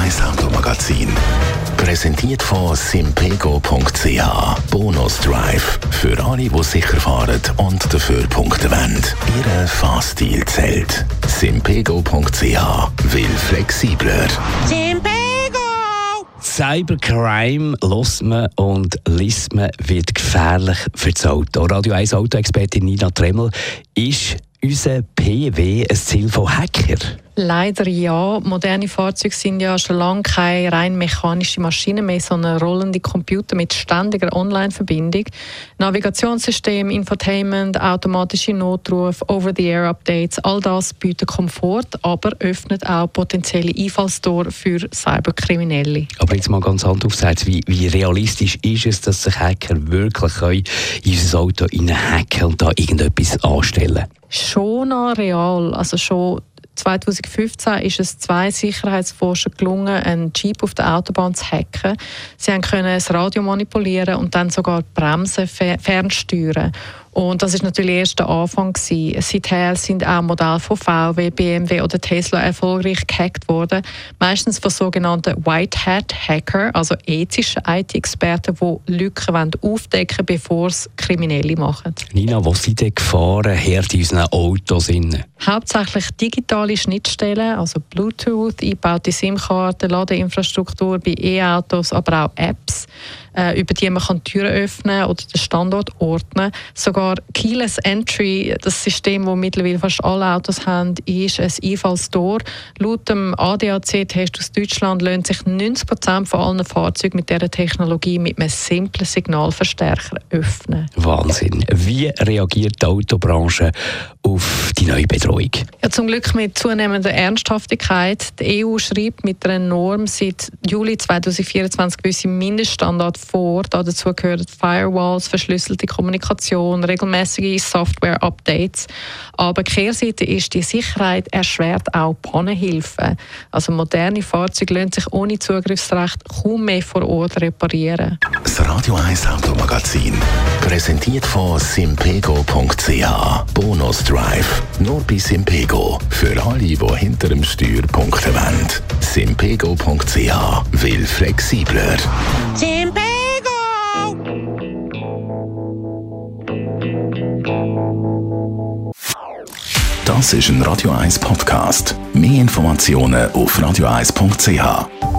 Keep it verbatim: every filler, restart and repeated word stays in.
eins Automagazin. Präsentiert von simpego punkt c h. Bonus Drive. Für alle, die sicher fahren und dafür punkten wollen. Ihre Fahrstil zählt. simpego punkt c h. Will flexibler. Simpego! Cybercrime hört man und liest man, wird gefährlich für das Auto. Radio eins Autoexpertin Nina Tremmel, ist unser P W ein Ziel von Hacker? Leider ja. Moderne Fahrzeuge sind ja schon lange keine rein mechanische Maschinen mehr, sondern rollende Computer mit ständiger Online-Verbindung. Navigationssystem, Infotainment, automatische Notrufe, Over-the-Air-Updates, all das bietet Komfort, aber öffnet auch potenzielle Einfallstore für Cyberkriminelle. Aber jetzt mal ganz anders aufgesagt, wie, wie realistisch ist es, dass sich Hacker wirklich können in unser Auto hacken und da irgendetwas anstellen? Schon real, also schon zwanzig fünfzehn ist es zwei Sicherheitsforschern gelungen, einen Jeep auf der Autobahn zu hacken. Sie können das Radio manipulieren und dann sogar die Bremsen fernsteuern. Und das ist natürlich erst der Anfang gewesen. Seither sind auch Modelle von V W, B M W oder Tesla erfolgreich gehackt worden. Meistens von sogenannten White Hat Hacker, also ethischen I T-Experten, die Lücken aufdecken wollen, bevor es Kriminelle machen. Nina, wo sind die Gefahrenherde in unseren Autos? Hauptsächlich digitale Schnittstellen, also Bluetooth, eingebaute SIM-Karten, Ladeinfrastruktur bei E-Autos, aber auch Apps, äh, über die man kann Türen öffnen oder den Standort ordnen. Sogar Keyless Entry, das System, das mittlerweile fast alle Autos haben, ist ein Einfallstor. Laut dem A D A C-Test aus Deutschland lassen sich neunzig Prozent von allen Fahrzeugen mit dieser Technologie mit einem simplen Signalverstärker öffnen. Wahnsinn. Wie reagiert die Autobranche auf die neue Bedrohung? Ja, zum Glück mit zunehmender Ernsthaftigkeit. Die E U schreibt mit einer Norm seit Juli zweitausendvierundzwanzig gewisse Mindeststandards vor. Dazu gehören Firewalls, verschlüsselte Kommunikation, regelmäßige Software-Updates. Aber die Kehrseite ist, die Sicherheit erschwert auch Pannenhilfen. Also moderne Fahrzeuge lassen sich ohne Zugriffsrecht kaum mehr vor Ort reparieren. Das Radio eins Automagazin, präsentiert von simpego punkt c h. Bonus Drive. Nur bei Simpego. Für alle, die hinter dem Steuer punkten wollen. simpego punkt c h. Will flexibler. Simpego! Das ist ein Radio eins Podcast. Mehr Informationen auf radio eins punkt c h.